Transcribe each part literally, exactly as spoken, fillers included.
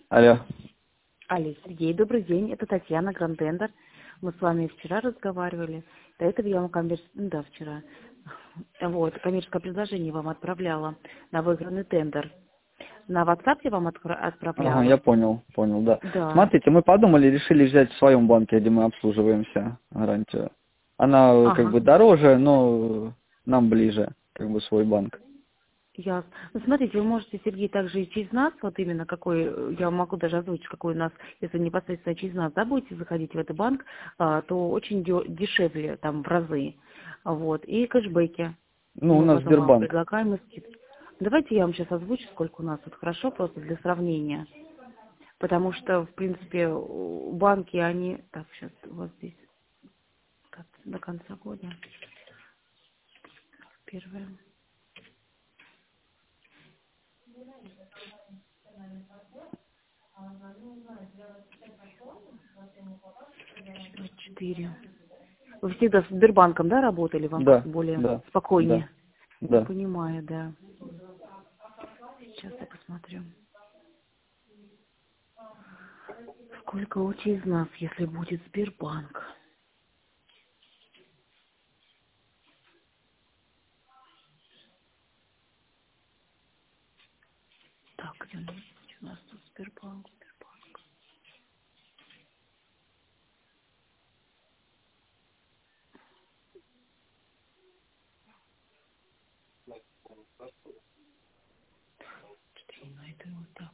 Алло. Алло, Сергей, добрый день. Это Татьяна, Грандендер. Мы с вами вчера разговаривали. До этого я вам коммерч... ну, да, вчера. Вот, коммерческое предложение вам отправляла на выигранный тендер. На WhatsApp я вам откро- Ага, отправляла. я понял, понял, да. Да. Смотрите, мы подумали, решили взять в своем банке, где мы обслуживаемся, гарантию. Она как Ага. бы дороже, но нам ближе, как бы свой банк. Ясно. Ну, смотрите, вы можете, Сергей, также и через нас, вот именно какой, я могу даже озвучить, какой у нас, если непосредственно через нас, да, будете заходить в этот банк, а, то очень дё- дешевле, там, в разы. Вот. И кэшбэки. Ну, у Мы нас потом вам Сбербанк. предлагаем и скидки. Давайте я вам сейчас озвучу, сколько у нас тут, хорошо, просто для сравнения. Потому что, в принципе, у- банки, они... Так, сейчас вот здесь как до конца года. Первое. Четыре. Вы всегда с Сбербанком, да, работали? Вам Да, как-то более да, да, спокойнее? Я да. понимаю, да. Сейчас я посмотрю. Сколько лучше из нас, если будет Сбербанк? Так, где у нас, где у нас тут Сбербанк? Сбербанк. Что-то я не найду его так.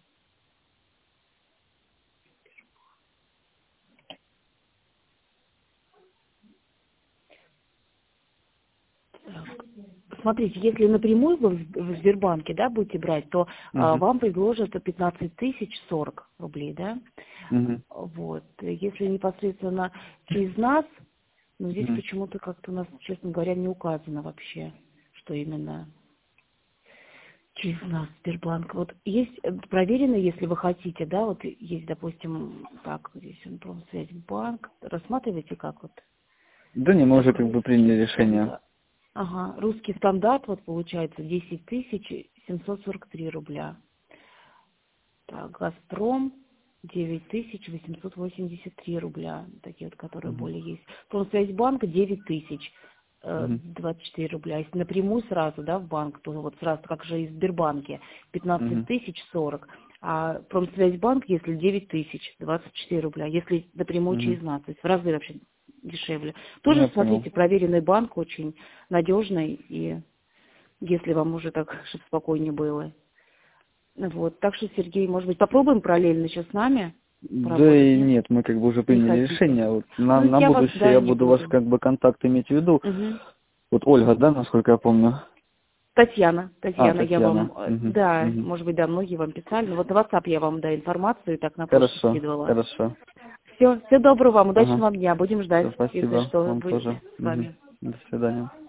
Так. Смотрите, если напрямую вы в в Сбербанке, да, будете брать, то а, Угу, вам предложат пятнадцать тысяч сорок рублей, да? угу, Вот. Если непосредственно через нас, ну, здесь угу. почему-то как-то у нас, честно говоря, не указано вообще, что именно через нас Сбербанк. Вот есть э, проверено, если вы хотите, да, вот есть, допустим, так, здесь он Промсвязьбанк, рассматриваете как вот, Да не, мы уже так, как бы приняли русский решение. стандарт. Ага, русский стандарт, вот получается десять тысяч семьсот сорок три рубля. Так, Газпром девять тысяч восемьсот восемьдесят три рубля, такие вот, которые Угу, более есть. Промсвязьбанк девять тысяч угу, двадцать четыре рубля. Если напрямую сразу, да, в банк, то вот сразу, как же и в Сбербанке, пятнадцать угу, тысяч сорок. А Промсвязьбанк, если девять тысяч двадцать четыре рубля, если напрямую угу. через нас, то есть в разы вообще дешевле. Ну, Тоже, я понял. смотрите, проверенный банк, очень надежный, и если вам уже так, чтобы спокойнее было. Вот, так что, Сергей, может быть, попробуем параллельно еще с нами Да поработать, и нет? нет, мы как бы уже Не приняли хотите? решение. Вот на, Ну, на я вас, будущее да, я не буду ваш буду. как бы контакт иметь в виду. Мгм. Вот Ольга, да, насколько я помню? Татьяна, А, Татьяна, я вам, Татьяна. э, Угу, да, угу. может быть, да, многие вам писали, но вот на WhatsApp я вам, да, информацию так на почту Хорошо, скидывала. хорошо. Все, всего доброго вам, удачного Ага. вам дня, будем ждать, Все, если спасибо. что, Вам будете тоже. с Угу. вами. До свидания.